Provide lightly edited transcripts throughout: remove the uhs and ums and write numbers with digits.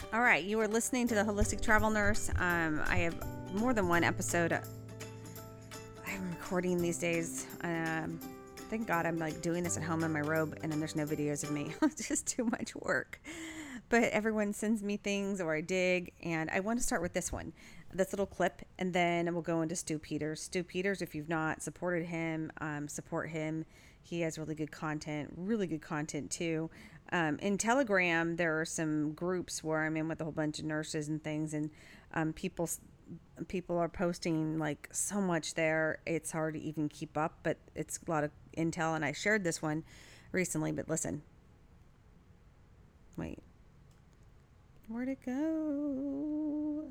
All right, you are listening to the Holistic Travel Nurse. I have more than one episode. I'm recording these days. Thank God I'm like doing this at home in my robe, and then there's no videos of me. It's just too much work. But everyone sends me things, or I dig, and I want to start with this one, this little clip, and then we'll go into Stu Peters. Stu Peters, if you've not supported him, support him. He has really good content too. In Telegram, there are some groups where I'm in with a whole bunch of nurses and things, and people are posting like so much there. It's hard to even keep up, but it's a lot of intel. And I shared this one recently, but listen. Wait. Where'd it go?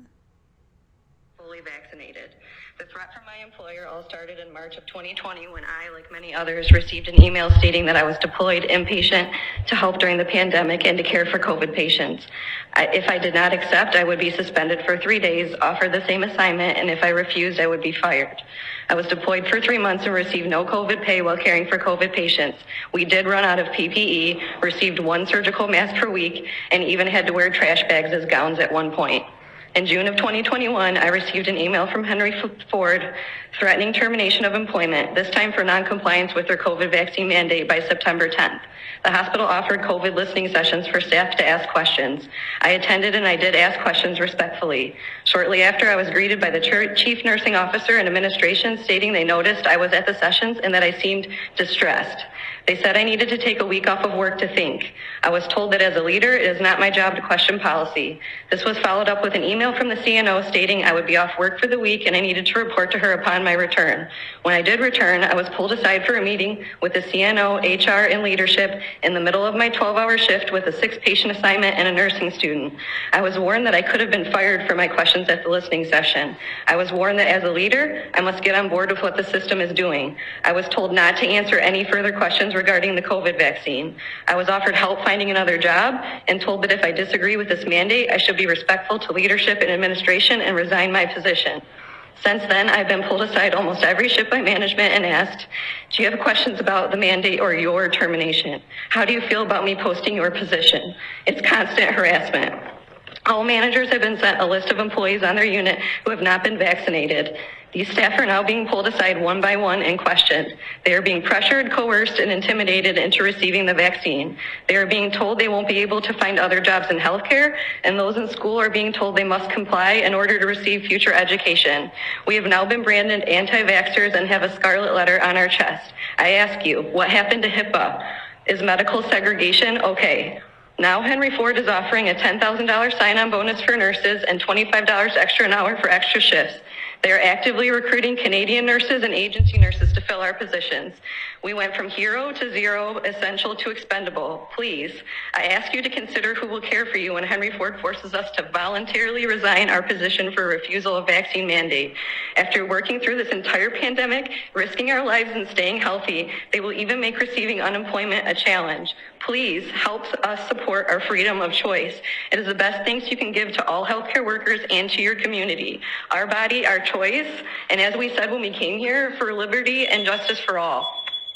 Fully vaccinated. The threat from my employer all started in March of 2020 when I, like many others, received an email stating that I was deployed inpatient to help during the pandemic and to care for COVID patients. If I did not accept, I would be suspended for 3 days, offered the same assignment, and if I refused, I would be fired. I was deployed for 3 months and received no COVID pay while caring for COVID patients. We did run out of PPE, received 1 surgical mask per week, and even had to wear trash bags as gowns at one point. In June of 2021, I received an email from Henry Ford threatening termination of employment, this time for noncompliance with their COVID vaccine mandate by September 10th. The hospital offered COVID listening sessions for staff to ask questions. I attended and I did ask questions respectfully. Shortly after, I was greeted by the chief nursing officer and administration stating they noticed I was at the sessions and that I seemed distressed. They said I needed to take a week off of work to think. I was told that as a leader, it is not my job to question policy. This was followed up with an email from the CNO stating I would be off work for the week and I needed to report to her upon my return. When I did return, I was pulled aside for a meeting with the CNO, HR, and leadership in the middle of my 12-hour shift with a 6-patient assignment and a nursing student. I was warned that I could have been fired for my questions at the listening session. I was warned that as a leader, I must get on board with what the system is doing. I was told not to answer any further questions regarding the COVID vaccine. I was offered help finding another job and told that if I disagree with this mandate, I should be respectful to leadership and administration and resign my position. Since then, I've been pulled aside almost every shift by management and asked, do you have questions about the mandate or your termination? How do you feel about me posting your position? It's constant harassment. All managers have been sent a list of employees on their unit who have not been vaccinated. These staff are now being pulled aside one by one and questioned. They are being pressured, coerced, and intimidated into receiving the vaccine. They are being told they won't be able to find other jobs in healthcare, and those in school are being told they must comply in order to receive future education. We have now been branded anti-vaxxers and have a scarlet letter on our chest. I ask you, what happened to HIPAA? Is medical segregation okay? Now Henry Ford is offering a $10,000 sign-on bonus for nurses and $25 extra an hour for extra shifts. They are actively recruiting Canadian nurses and agency nurses to fill our positions. We went from hero to zero, essential to expendable. Please, I ask you to consider who will care for you when Henry Ford forces us to voluntarily resign our position for refusal of vaccine mandate. After working through this entire pandemic, risking our lives and staying healthy, they will even make receiving unemployment a challenge. Please help us support our freedom of choice. It is the best thanks you can give to all healthcare workers and to your community. Our body, our choice, and as we said when we came here, for liberty and justice for all.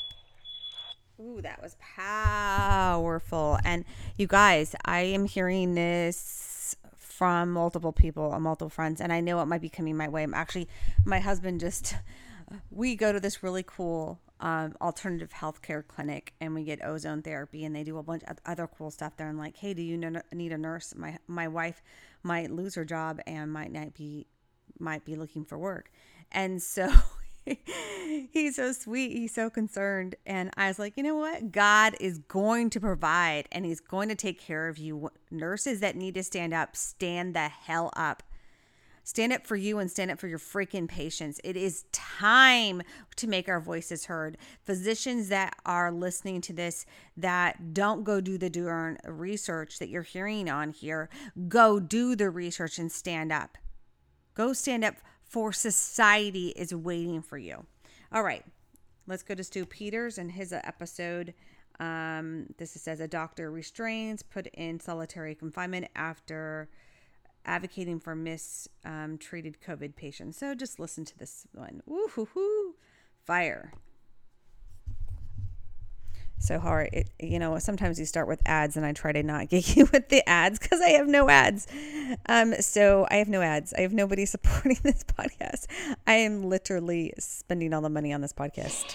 Ooh, that was powerful. And you guys, I am hearing this from multiple people, multiple friends, and I know it might be coming my way. My husband we go to this really cool alternative healthcare clinic, and we get ozone therapy, and they do a bunch of other cool stuff there. I'm like, hey, do you need a nurse? My wife might lose her job and might be looking for work. And so he's so sweet. He's so concerned. And I was like, you know what? God is going to provide, and he's going to take care of you. Nurses that need to stand up, stand the hell up. Stand up for you and stand up for your freaking patients. It is time to make our voices heard. Physicians that are listening to this that don't go do the darn research that you're hearing on here, go do the research and stand up. Go stand up, for society is waiting for you. All right, let's go to Stu Peters and his episode. This says a doctor restrains, put in solitary confinement after advocating for mistreated COVID patients. So just listen to this one. Woo-hoo-hoo. Fire. so hard. Sometimes you start with ads, and I try to not get you with the ads because I have no ads. So I have no ads. I have nobody supporting this podcast. I am literally spending all the money on this podcast.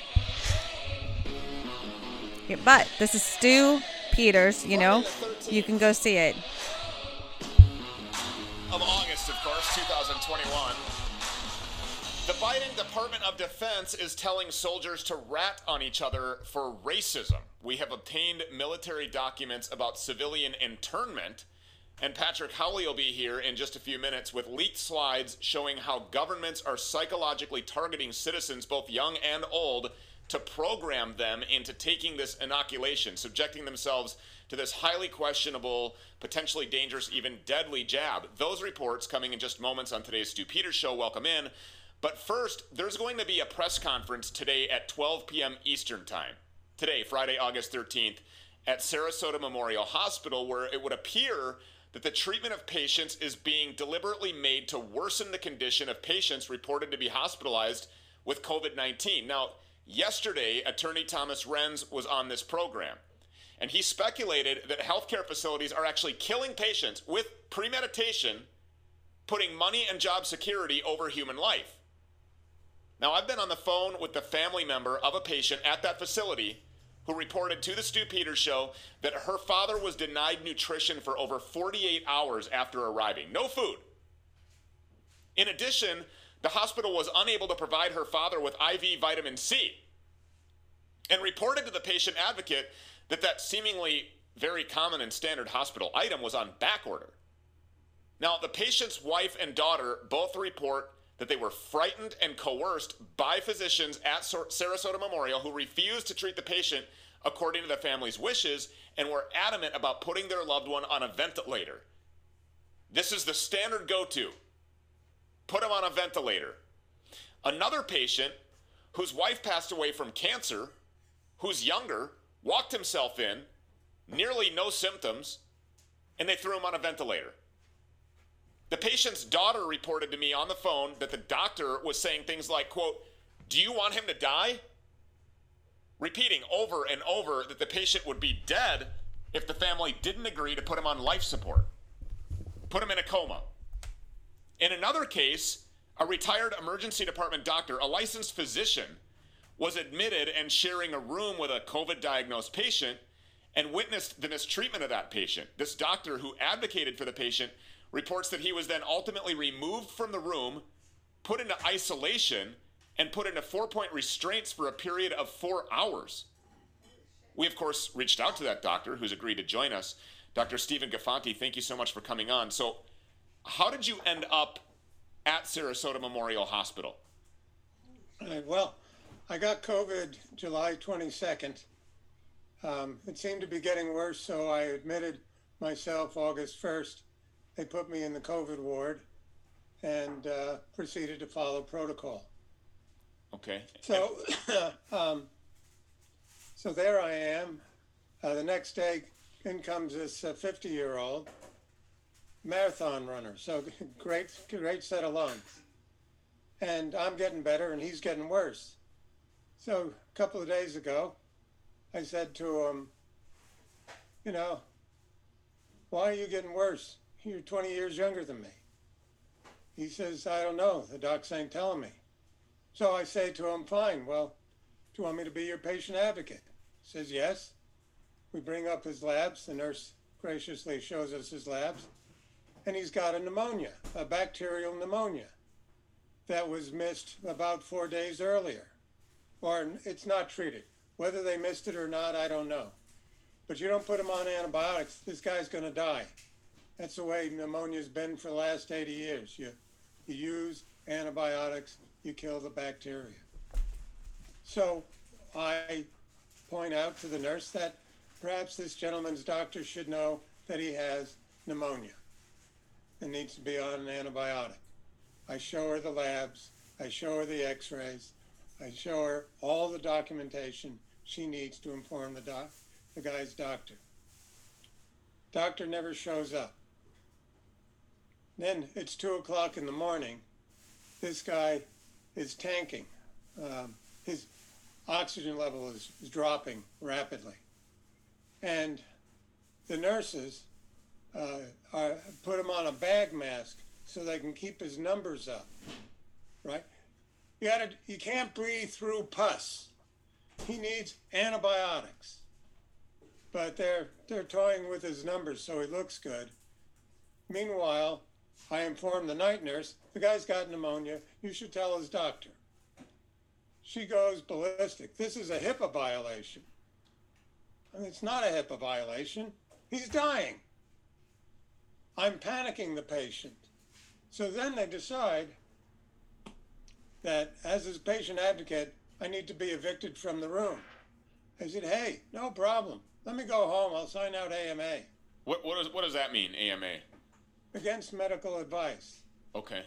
Yeah, but this is Stu Peters. You can go see it. Of August, of course, 2021. The Biden Department of Defense is telling soldiers to rat on each other for racism. We have obtained military documents about civilian internment, and Patrick Howley will be here in just a few minutes with leaked slides showing how governments are psychologically targeting citizens, both young and old, to program them into taking this inoculation, subjecting themselves to this highly questionable, potentially dangerous, even deadly jab. Those reports coming in just moments on today's Stu Peters Show. Welcome in. But first, there's going to be a press conference today at 12 p.m. Eastern Time. Today, Friday, August 13th, at Sarasota Memorial Hospital, where it would appear that the treatment of patients is being deliberately made to worsen the condition of patients reported to be hospitalized with COVID-19. Now, yesterday, Attorney Thomas Renz was on this program, and he speculated that healthcare facilities are actually killing patients with premeditation, putting money and job security over human life. Now, I've been on the phone with the family member of a patient at that facility who reported to the Stu Peters Show that her father was denied nutrition for over 48 hours after arriving. No food. In addition, the hospital was unable to provide her father with IV vitamin C and reported to the patient advocate that that seemingly very common and standard hospital item was on back order. Now, the patient's wife and daughter both report that they were frightened and coerced by physicians at Sarasota Memorial who refused to treat the patient according to the family's wishes and were adamant about putting their loved one on a ventilator. This is the standard go-to. Put him on a ventilator. Another patient whose wife passed away from cancer, who's younger, walked himself in, nearly no symptoms, and they threw him on a ventilator. The patient's daughter reported to me on the phone that the doctor was saying things like, quote, "Do you want him to die?" Repeating over and over that the patient would be dead if the family didn't agree to put him on life support, put him in a coma. In another case, a retired emergency department doctor, a licensed physician, was admitted and sharing a room with a COVID-diagnosed patient and witnessed the mistreatment of that patient. This doctor, who advocated for the patient, reports that he was then ultimately removed from the room, put into isolation, and put into 4-point restraints for a period of 4 hours. We, of course, reached out to that doctor, who's agreed to join us. Dr. Stephen Gafanti, thank you so much for coming on. So how did you end up at Sarasota Memorial Hospital? Well, I got COVID July 22nd. It seemed to be getting worse, so I admitted myself August 1st. They put me in the COVID ward and proceeded to follow protocol. Okay. So, so there I am. The next day, in comes this 50-year-old marathon runner. So great set of lungs. And I'm getting better, and he's getting worse. So a couple of days ago, I said to him, why are you getting worse? You're 20 years younger than me. He says, I don't know. The docs ain't telling me. So I say to him, fine, well, do you want me to be your patient advocate? He says, yes. We bring up his labs. The nurse graciously shows us his labs. And he's got a pneumonia, a bacterial pneumonia that was missed about 4 days earlier. Or it's not treated. Whether they missed it or not, I don't know. But you don't put him on antibiotics, this guy's going to die. That's the way pneumonia's been for the last 80 years. You use antibiotics, you kill the bacteria. So I point out to the nurse that perhaps this gentleman's doctor should know that he has pneumonia and needs to be on an antibiotic. I show her the labs, I show her the x-rays, I show her all the documentation she needs to inform the guy's doctor. Doctor never shows up. Then it's 2 o'clock in the morning. This guy is tanking. His oxygen level is dropping rapidly. And the nurses put him on a bag mask so they can keep his numbers up, right? You can't breathe through pus. He needs antibiotics. But they're toying with his numbers so he looks good. Meanwhile, I informed the night nurse, the guy's got pneumonia, you should tell his doctor. She goes ballistic. This is a HIPAA violation. I mean, it's not a HIPAA violation. He's dying. I'm panicking the patient. So then they decide that as his patient advocate, I need to be evicted from the room. I said, hey, no problem. Let me go home. I'll sign out AMA. What does that mean, AMA? Against medical advice. Okay.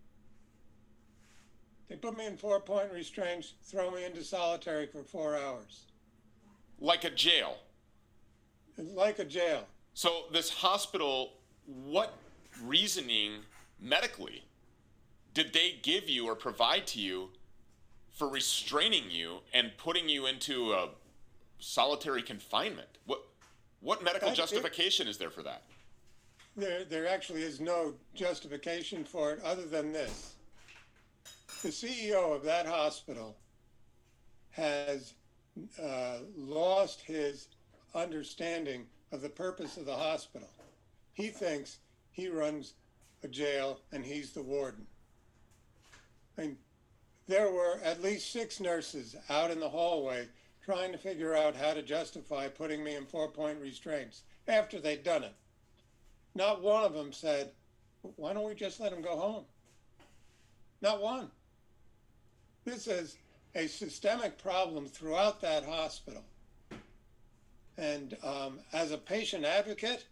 They put me in 4-point restraints, throw me into solitary for 4 hours. Like a jail? Like a jail. So this hospital, what reasoning medically did they give you or provide to you for restraining you and putting you into a solitary confinement? What medical justification is there for that? There actually is no justification for it other than this. The CEO of that hospital has lost his understanding of the purpose of the hospital. He thinks he runs a jail and he's the warden. I mean, there were at least 6 nurses out in the hallway trying to figure out how to justify putting me in 4-point restraints after they'd done it. Not one of them said, why don't we just let him go home? Not one. This is a systemic problem throughout that hospital. And as a patient advocate,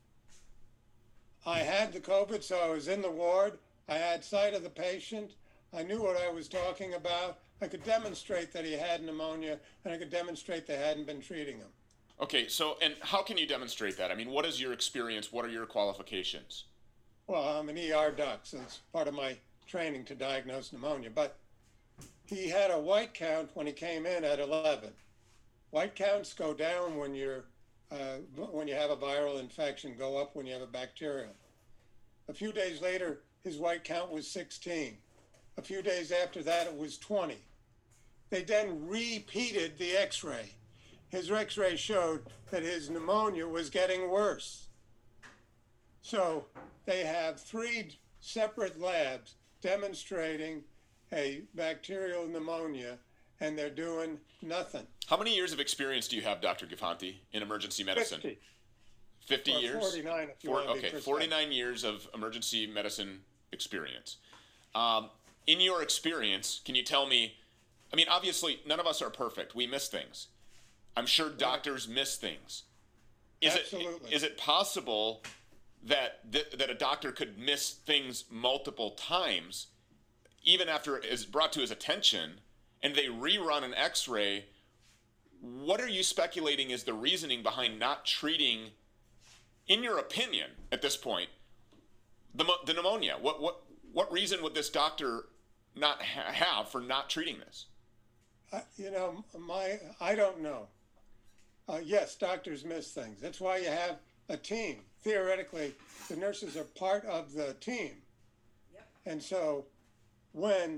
I had the COVID, so I was in the ward. I had sight of the patient. I knew what I was talking about. I could demonstrate that he had pneumonia, and I could demonstrate they hadn't been treating him. Okay, so, and how can you demonstrate that? I mean, what is your experience? What are your qualifications? Well, I'm an ER doc, so it's part of my training to diagnose pneumonia. But he had a white count when he came in at 11. White counts go down when you have a viral infection, go up when you have a bacterial. A few days later, his white count was 16. A few days after that, it was 20. They then repeated the x-ray. His x-ray showed that his pneumonia was getting worse. So they have 3 separate labs demonstrating a bacterial pneumonia, and they're doing nothing. How many years of experience do you have, Dr. Gafanti, in emergency medicine? 50 years? 49 if you want to be precise. 49 years of emergency medicine experience. In your experience, can you tell me, I mean, obviously, none of us are perfect. We miss things. I'm sure doctors miss things. Absolutely. Is it possible that a doctor could miss things multiple times, even after it is brought to his attention, and they rerun an x-ray? What are you speculating is the reasoning behind not treating, in your opinion, at this point, the pneumonia? What reason would this doctor not have for not treating this? I don't know. Yes, doctors miss things. That's why you have a team. Theoretically, the nurses are part of the team. Yep. And so when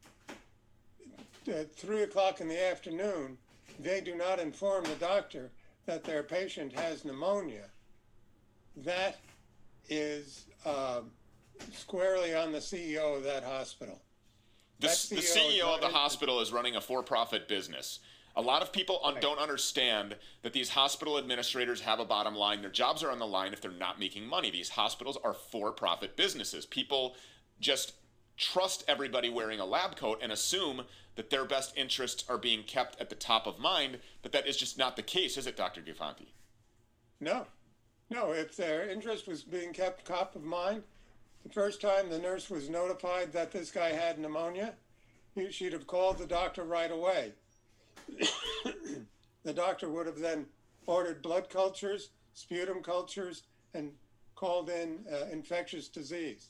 at 3 o'clock in the afternoon, they do not inform the doctor that their patient has pneumonia, that is squarely on the CEO of that hospital. The CEO of the hospital is running a for-profit business. A lot of people don't understand that these hospital administrators have a bottom line. Their jobs are on the line if they're not making money. These hospitals are for-profit businesses. People just trust everybody wearing a lab coat and assume that their best interests are being kept at the top of mind, but that is just not the case, is it, Dr. Gafanti? No. If their interest was being kept top of mind, the first time the nurse was notified that this guy had pneumonia, she'd have called the doctor right away. The doctor would have then ordered blood cultures, sputum cultures, and called in infectious disease.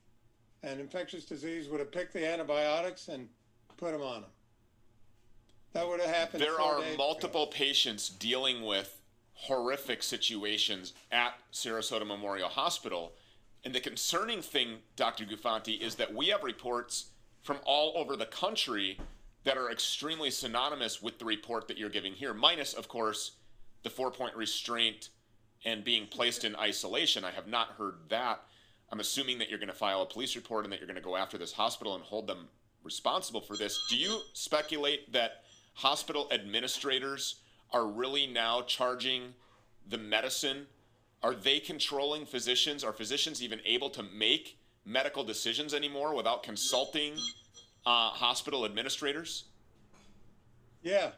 And infectious disease would have picked the antibiotics and put them on him. That would have happened. There 4 are days multiple ago. patients dealing with horrific situations at Sarasota Memorial Hospital. And the concerning thing, Dr. Gufanti, is that we have reports from all over the country that are extremely synonymous with the report that you're giving here, minus, of course, the 4-point restraint and being placed in isolation. I have not heard that. I'm assuming that you're going to file a police report and that you're going to go after this hospital and hold them responsible for this. Do you speculate that hospital administrators are really now charging the medicine? Are they controlling physicians? Are physicians even able to make medical decisions anymore without consulting hospital administrators? Yeah.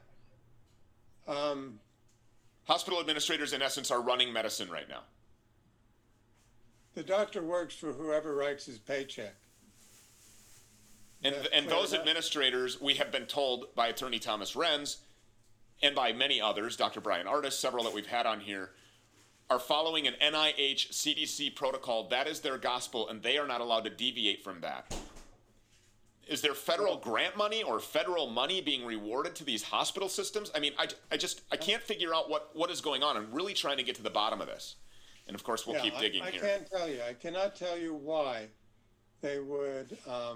Hospital administrators, in essence, are running medicine right now. The doctor works for whoever writes his paycheck. And those administrators, we have been told by Attorney Thomas Renz and by many others, Dr. Brian Artis, several that we've had on here, are following an NIH CDC protocol. That is their gospel, and they are not allowed to deviate from that. Is there federal grant money or federal money being rewarded to these hospital systems? I mean, I can't figure out what is going on. I'm really trying to get to the bottom of this. And of course, we'll keep digging I here. can't tell you. I cannot tell you why they would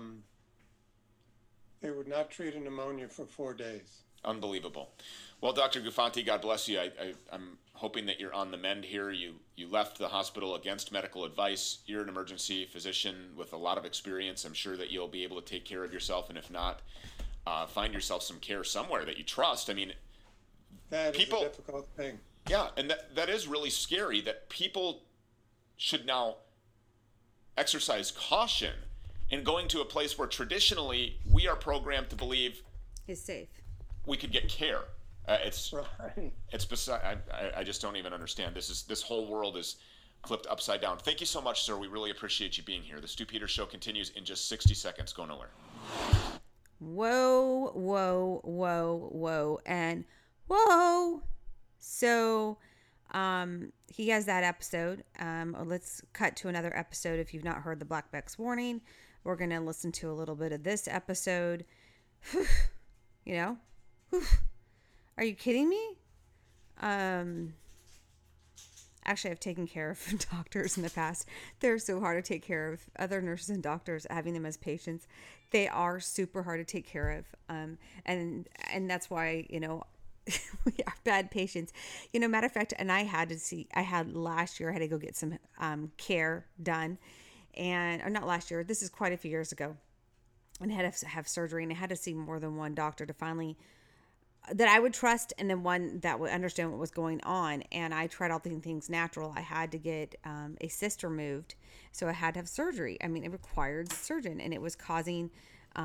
not treat a pneumonia for 4 days. Unbelievable. Well, Dr. Gufanti, God bless you. I'm hoping that you're on the mend here. You left the hospital against medical advice. You're an emergency physician with a lot of experience. I'm sure that you'll be able to take care of yourself, and if not, find yourself some care somewhere that you trust. I mean, that is a difficult thing. Yeah, and that is really scary that people should now exercise caution in going to a place where traditionally we are programmed to believe is safe. We could get care. It's Right. it's beside. I just don't even understand. This whole world is flipped upside down. Thank you so much, sir. We really appreciate you being here. The Stu Peters Show continues in just 60 seconds. Go nowhere. Whoa, whoa, whoa, whoa, and whoa. So, he has that episode. Let's cut to another episode. If you've not heard the Black Box warning, we're going to listen to a little bit of this episode. You know, are you kidding me? Actually, I've taken care of doctors in the past. They're so hard to take care of. Other nurses and doctors, having them as patients, they are super hard to take care of. And that's why, you know, we are bad patients. You know, matter of fact, and last year, I had to go get some care done. Or not last year, this is quite a few years ago. And I had to have surgery, and I had to see more than one doctor to finally, that I would trust, and then one that would understand what was going on. And I tried all the things natural. I had to get a cyst removed, so I had to have surgery. I mean, it required surgeon, and it was causing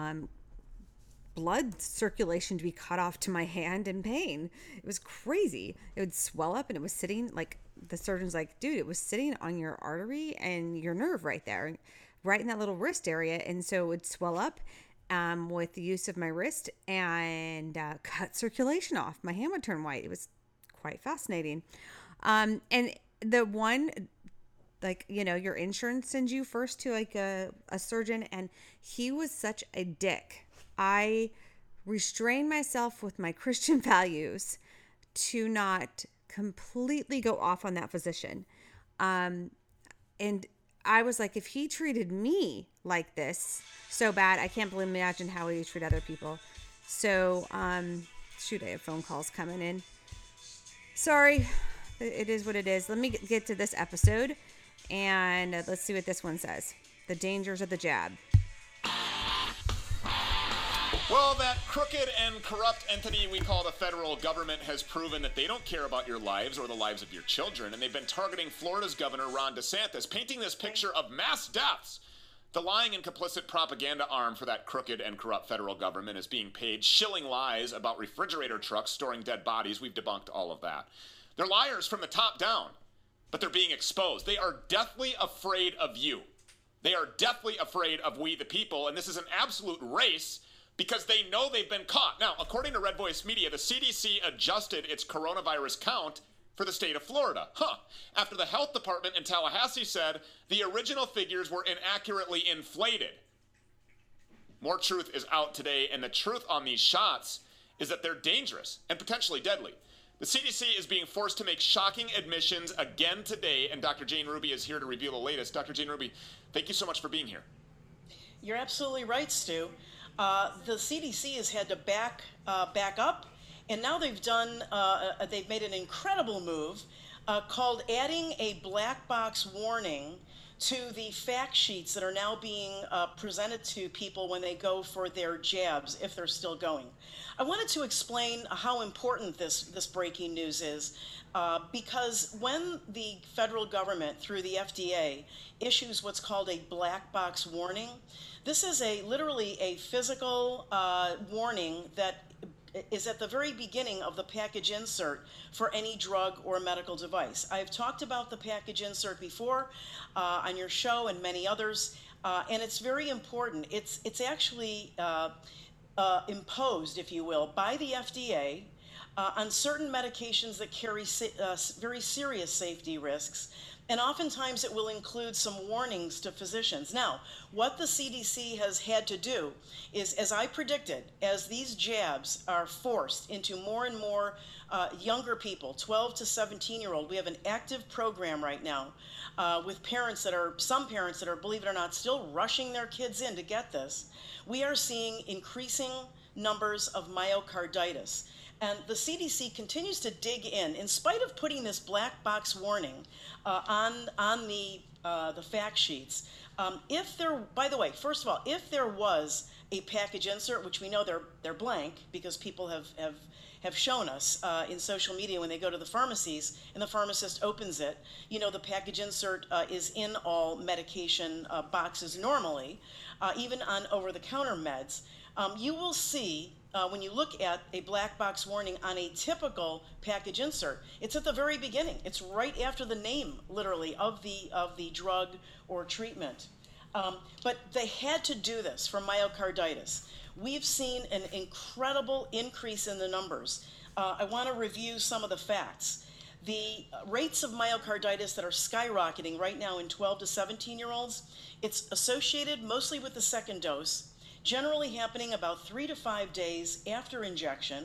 blood circulation to be cut off to my hand and pain. It was crazy. It would swell up, and it was sitting, like, the surgeon's like, dude, it was sitting on your artery and your nerve right there, right in that little wrist area. And so it would swell up with the use of my wrist and cut circulation off. My hand would turn white. It was quite fascinating. And the one, like, you know, your insurance sends you first to like a surgeon, and he was such a dick. I restrained myself with my Christian values to not completely go off on that physician. And I was like, if he treated me like this so bad, I can't imagine how he would treat other people. So, shoot, I have phone calls coming in. Sorry, it is what it is. Let me get to this episode, and let's see what this one says. The dangers of the jab. Well, that crooked and corrupt entity we call the federal government has proven that they don't care about your lives or the lives of your children, and they've been targeting Florida's Governor Ron DeSantis, painting this picture of mass deaths. The lying and complicit propaganda arm for that crooked and corrupt federal government is being paid, shilling lies about refrigerator trucks storing dead bodies. We've debunked all of that. They're liars from the top down, but they're being exposed. They are deathly afraid of you. They are deathly afraid of we the people, and this is an absolute race because they know they've been caught. Now, according to Red Voice Media, the CDC adjusted its coronavirus count for the state of Florida. After the health department in Tallahassee said the original figures were inaccurately inflated. More truth is out today, and the truth on these shots is that they're dangerous and potentially deadly. The CDC is being forced to make shocking admissions again today, and Dr. Jane Ruby is here to reveal the latest. Dr. Jane Ruby, thank you so much for being here. You're absolutely right, Stu. The CDC has had to back up, and now they've made an incredible move called adding a black box warning to the fact sheets that are now being presented to people when they go for their jabs, if they're still going. I wanted to explain how important this breaking news is, because when the federal government, through the FDA, issues what's called a black box warning, this is literally a physical warning that is at the very beginning of the package insert for any drug or medical device. I've talked about the package insert before on your show and many others, and it's very important. It's actually imposed, if you will, by the FDA on certain medications that carry very serious safety risks, and oftentimes it will include some warnings to physicians. Now, what the CDC has had to do is, as I predicted, as these jabs are forced into more and more younger people, 12 to 17-year-old, we have an active program right now with some parents that are, believe it or not, still rushing their kids in to get this. We are seeing increasing numbers of myocarditis. And the CDC continues to dig in spite of putting this black box warning on the fact sheets. By the way, first of all, if there was a package insert, which we know they're blank because people have shown us in social media when they go to the pharmacies and the pharmacist opens it, the package insert is in all medication boxes normally, even on over-the-counter meds. You will see when you look at a black box warning on a typical package insert, it's at the very beginning. It's right after the name, literally, of the drug or treatment. But they had to do this for myocarditis. We've seen an incredible increase in the numbers. I want to review some of the facts. The rates of myocarditis that are skyrocketing right now in 12 to 17-year-olds, it's associated mostly with the second dose, generally happening about 3 to 5 days after injection.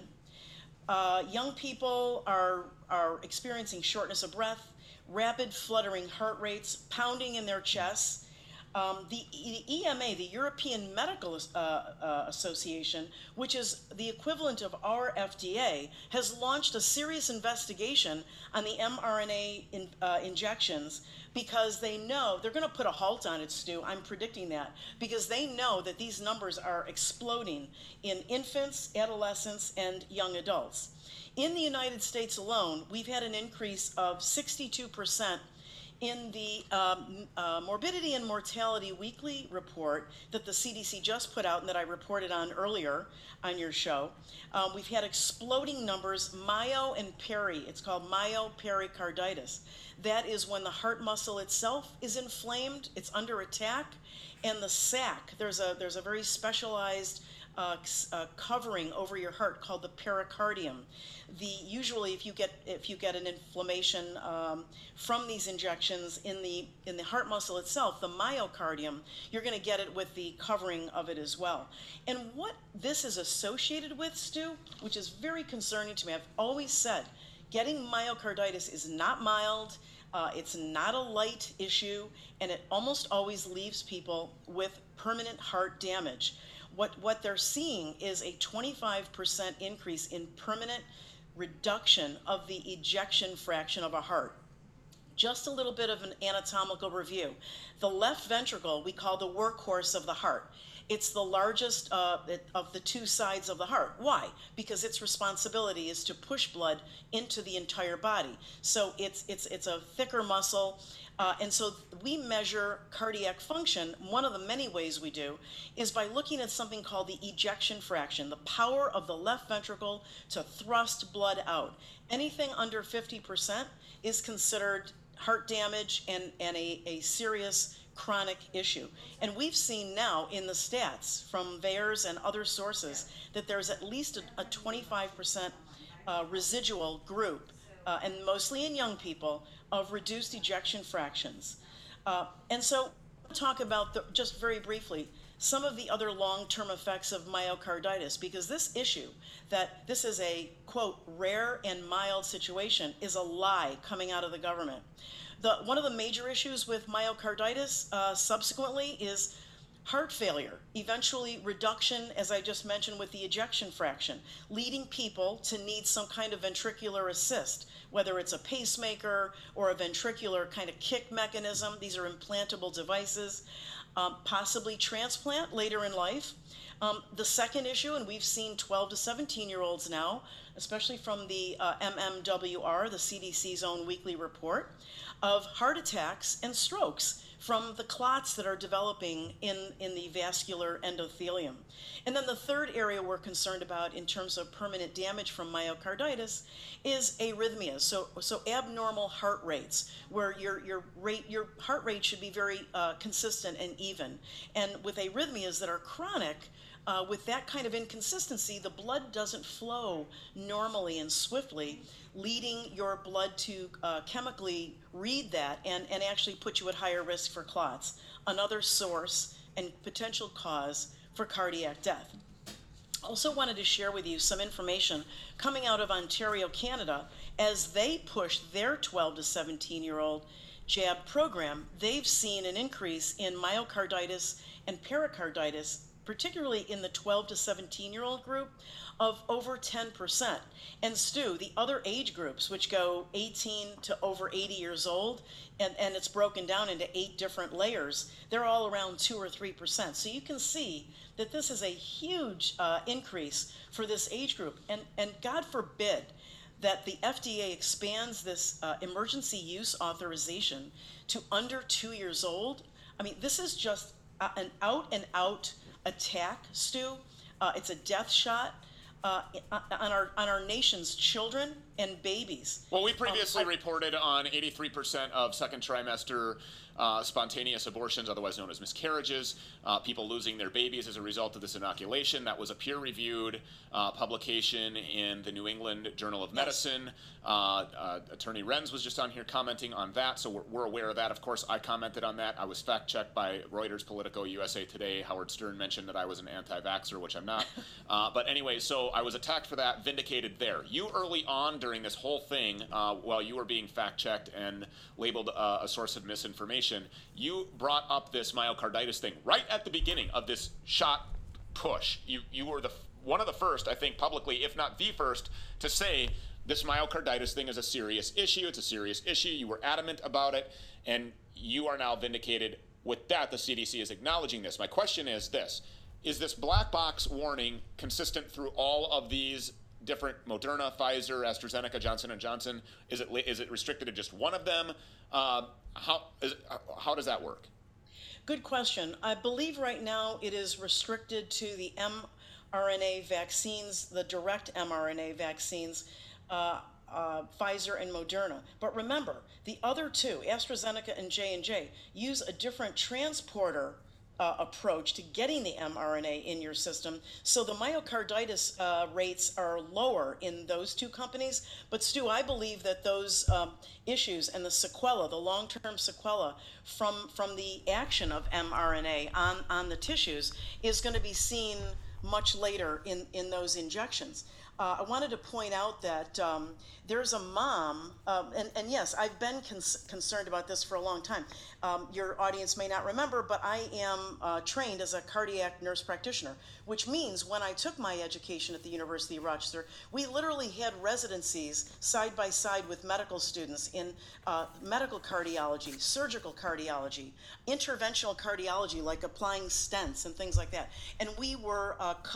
Young people are experiencing shortness of breath, rapid fluttering heart rates, pounding in their chests. The EMA, the European Medical Association, which is the equivalent of our FDA, has launched a serious investigation on the mRNA injections because they know they're going to put a halt on it, Stu. I'm predicting that because they know that these numbers are exploding in infants, adolescents, and young adults. In the United States alone, we've had an increase of 62% in the Morbidity and Mortality Weekly report that the CDC just put out and that I reported on earlier on your show. We've had exploding numbers, myo and peri. It's called myopericarditis. That is when the heart muscle itself is inflamed, it's under attack, and the sac, there's a very specialized covering over your heart called the pericardium. Usually if you get an inflammation from these injections in the heart muscle itself, the myocardium, you're going to get it with the covering of it as well. And what this is associated with, Stu, which is very concerning to me, I've always said, getting myocarditis is not mild, it's not a light issue, and it almost always leaves people with permanent heart damage. What they're seeing is a 25% increase in permanent reduction of the ejection fraction of a heart. Just a little bit of an anatomical review. The left ventricle we call the workhorse of the heart. It's the largest of the two sides of the heart. Why? Because its responsibility is to push blood into the entire body. So it's a thicker muscle. And so we measure cardiac function. One of the many ways we do is by looking at something called the ejection fraction, the power of the left ventricle to thrust blood out. Anything under 50% is considered heart damage and a serious chronic issue. And we've seen now in the stats from VAERS and other sources that there's at least a 25% residual group, and mostly in young people, of reduced ejection fractions. And so talk about, just very briefly, some of the other long-term effects of myocarditis, because this issue, that this is a, quote, rare and mild situation, is a lie coming out of the government. One of the major issues with myocarditis subsequently is heart failure, eventually reduction, as I just mentioned, with the ejection fraction, leading people to need some kind of ventricular assist, whether it's a pacemaker or a ventricular kind of kick mechanism. These are implantable devices, possibly transplant later in life. The second issue, and we've seen 12 to 17-year-olds now, especially from the MMWR, the CDC's own weekly report, of heart attacks and strokes from the clots that are developing in the vascular endothelium. And then the third area we're concerned about in terms of permanent damage from myocarditis is arrhythmias. So abnormal heart rates, where your heart rate should be very consistent and even. And with arrhythmias that are chronic, with that kind of inconsistency, the blood doesn't flow normally and swiftly, leading your blood to chemically read that and actually put you at higher risk for clots, another source and potential cause for cardiac death. Also wanted to share with you some information coming out of Ontario, Canada. As they push their 12 to 17-year-old jab program, they've seen an increase in myocarditis and pericarditis, particularly in the 12 to 17-year-old group, of over 10%. And Stu, the other age groups, which go 18 to over 80 years old, and it's broken down into 8 different layers, they're all around 2 or 3%. So you can see that this is a huge increase for this age group. And God forbid that the FDA expands this emergency use authorization to under 2 years old. I mean, this is just an out-and-out attack, Stu. It's a death shot on our nation's children and babies. Well, we previously reported on 83% of second trimester spontaneous abortions, otherwise known as miscarriages, people losing their babies as a result of this inoculation. That was a peer-reviewed publication in the New England Journal of Medicine. Attorney Renz was just on here commenting on that, so we're aware of that. Of course, I commented on that. I was fact-checked by Reuters, Politico, USA Today. Howard Stern mentioned that I was an anti-vaxxer, which I'm not. But anyway, so I was attacked for that, vindicated there. You early on during this whole thing, while you were being fact-checked and labeled a source of misinformation, you brought up this myocarditis thing right at the beginning of this shot push. You were one of the first, I think, publicly, if not the first, to say this myocarditis thing is a serious issue. It's a serious issue. You were adamant about it, and you are now vindicated with that. The CDC is acknowledging this. My question is this: is this black box warning consistent through all of these different Moderna, Pfizer, AstraZeneca, Johnson & Johnson? Is it restricted to just one of them? How does that work? Good question. I believe right now it is restricted to the mRNA vaccines, the direct mRNA vaccines, Pfizer and Moderna. But remember, the other two, AstraZeneca and J&J, use a different transporter approach to getting the mRNA in your system. So the myocarditis rates are lower in those two companies. But Stu, I believe that those issues and the sequela, the long-term sequela from the action of mRNA on the tissues is going to be seen much later in those injections. I wanted to point out that there's a mom, and yes, I've been concerned about this for a long time. Your audience may not remember, but I am trained as a cardiac nurse practitioner, which means when I took my education at the University of Rochester, we literally had residencies side by side with medical students in medical cardiology, surgical cardiology, interventional cardiology, like applying stents and things like that. And we were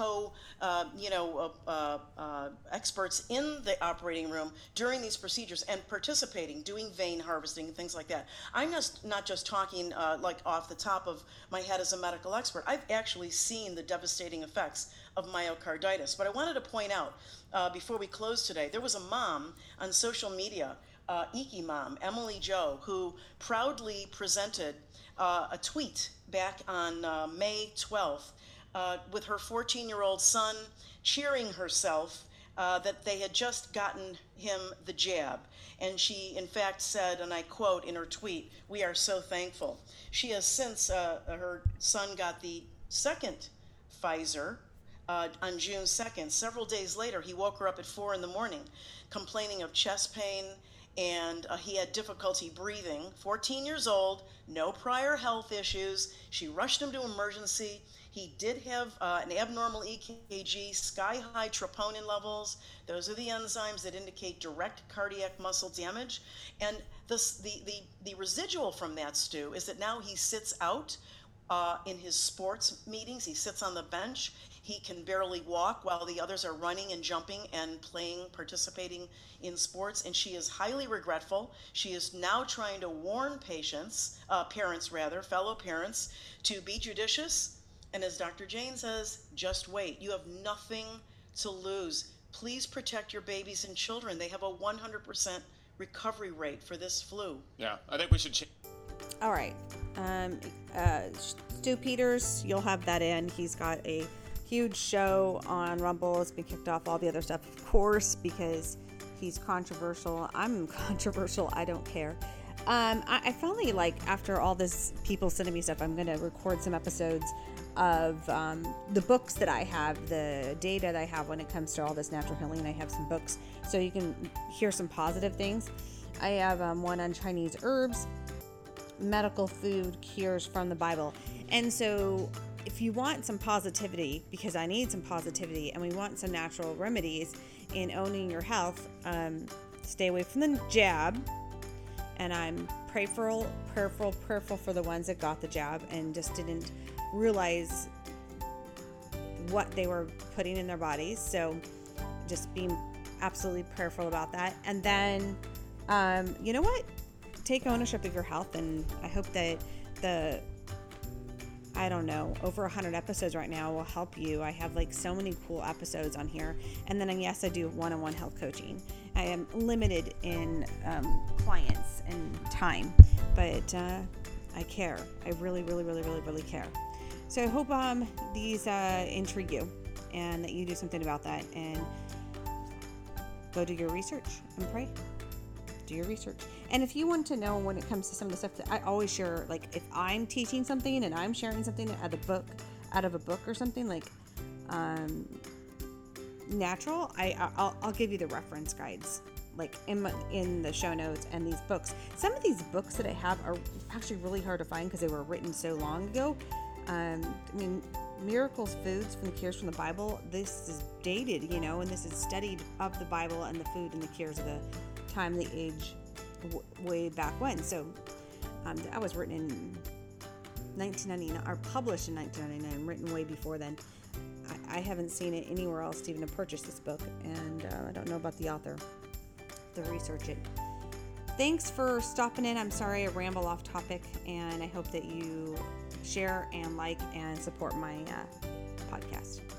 experts in the operating room during these procedures and participating, doing vein harvesting and things like that. I'm not just talking like off the top of my head as a medical expert. I've actually seen the devastating effects of myocarditis. But I wanted to point out, before we close today, there was a mom on social media, Iki Mom, Emily Jo, who proudly presented a tweet back on May 12th with her 14-year-old son cheering herself that they had just gotten him the jab. And she, in fact, said, and I quote in her tweet, "We are so thankful." She has since, her son got the second Pfizer on June 2nd. Several days later, he woke her up at 4 a.m. complaining of chest pain, and he had difficulty breathing. 14 years old, no prior health issues. She rushed him to emergency. He did have an abnormal EKG, sky-high troponin levels. Those are the enzymes that indicate direct cardiac muscle damage. And the residual from that, Stu, is that now he sits out in his sports meetings. He sits on the bench. He can barely walk while the others are running and jumping and playing, participating in sports. And she is highly regretful. She is now trying to warn fellow parents, to be judicious. And as Dr. Jane says, just wait. You have nothing to lose. Please protect your babies and children. They have a 100% recovery rate for this flu. Yeah, I think we should change. All right. Stu Peters, you'll have that in. He's got a huge show on Rumble. It's been kicked off, all the other stuff, of course, because he's controversial. I'm controversial. I don't care. I finally, after all this people sending me stuff, I'm going to record some episodes of the books that I have, the data that I have when it comes to all this natural healing. I have some books so you can hear some positive things. I have one on Chinese herbs, medical food cures from the Bible. And so if you want some positivity, because I need some positivity, and we want some natural remedies in owning your health, stay away from the jab. And I'm prayerful for the ones that got the jab and just didn't realize what they were putting in their bodies. So just being absolutely prayerful about that. And then, you know what? Take ownership of your health. And I hope that over 100 episodes right now will help you. I have so many cool episodes on here. And then, yes, I do one-on-one health coaching. I am limited in clients and time, but I care. I really, really, really, really, really care. So I hope these intrigue you and that you do something about that, and go do your research and pray. Do your research. And if you want to know when it comes to some of the stuff that I always share, if I'm teaching something and I'm sharing something out of a book or something natural, I'll give you the reference guides in the show notes and these books. Some of these books that I have are actually really hard to find because they were written so long ago. Miracles Foods from the Cures from the Bible, this is dated, and this is studied of the Bible and the food and the cures of the time, the age, way back when. So that was written in 1999, or published in 1999, written way before then. I haven't seen it anywhere else to even purchase this book, and I don't know about the author. To research it. Thanks for stopping in. I'm sorry I ramble off topic, and I hope that you share and like and support my podcast.